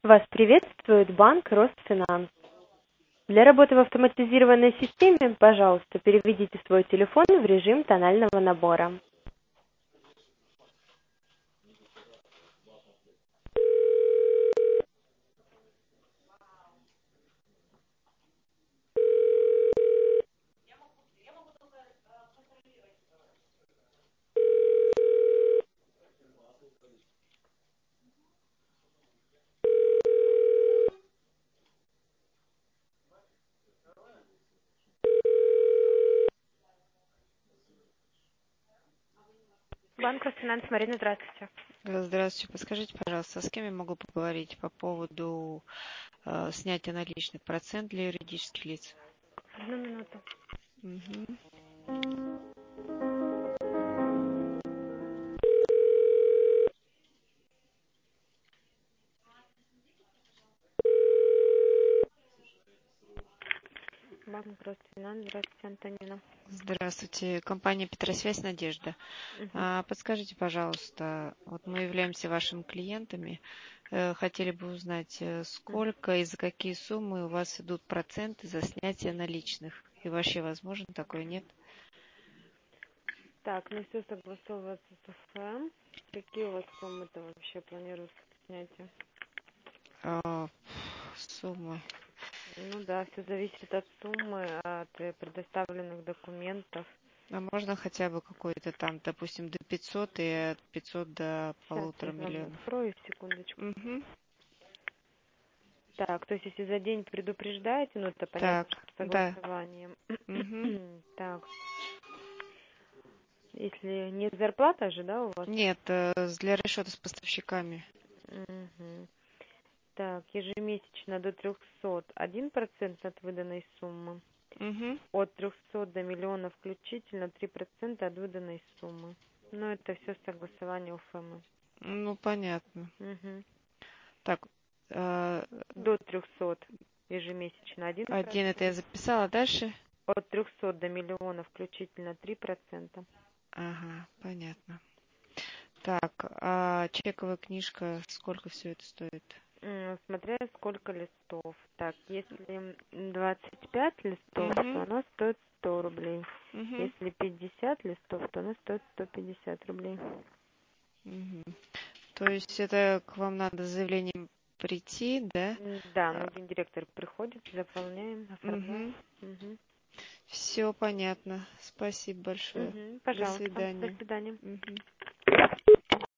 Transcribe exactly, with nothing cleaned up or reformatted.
Вас приветствует банк Росфинанс. Для работы в автоматизированной системе, пожалуйста, переведите свой телефон в режим тонального набора. Банк Росфинанс, Марина, здравствуйте. Здравствуйте. Подскажите, пожалуйста, с кем я могу поговорить по поводу э, снятия наличных процент для юридических лиц? Одну минуту. Мгм. Банк Росфинанс, здравствуйте, Антонина. Здравствуйте. Компания Петросвязь Надежда. Мгм. А, Подскажите, пожалуйста, вот мы являемся вашими клиентами. Э, Хотели бы узнать, э, Мгм. сколько и за какие суммы у вас идут проценты за снятие наличных? И вообще возможно такое, нет? Так, ну все согласовывается с УФМ. Какие у вас суммы-то вообще планируются снятия? А, Суммы. Ну да, все зависит от суммы, от э, предоставленных документов. А можно хотя бы какой-то там, допустим, до пятисот и от пятисот до Сейчас полутора я вам миллионов? открою, секундочку. Угу. Так, то есть если за день предупреждаете, ну это понятно, Так, что с да. согласованием. Угу. Так, если нет зарплаты же, да, у вас? Нет, э, с- для расчета с поставщиками. Мгм. Так, ежемесячно до трехсот один процент от выданной суммы. Угу. От трехсот до миллиона включительно три процента от выданной суммы. Но это все согласование УФМ. Ну, понятно. Мгм. Так, э, До трехсот ежемесячно один один это я процент. записала. Дальше? От трехсот до миллиона включительно три процента. Ага, понятно. Так, а чековая книжка, сколько все это стоит? М, Смотря сколько листов. Так, если двадцать пять листов, то Угу. оно стоит сто рублей. Угу. Если пятьдесят листов, то оно стоит сто пятьдесят рублей. Угу. То есть это к вам надо с заявлением прийти, да? М, Да, ну гендиректор приходит, заполняем, оформляем. Угу. Угу. Все понятно. Спасибо большое. Угу. До Пожалуйста. До свидания. свидания. Мгм.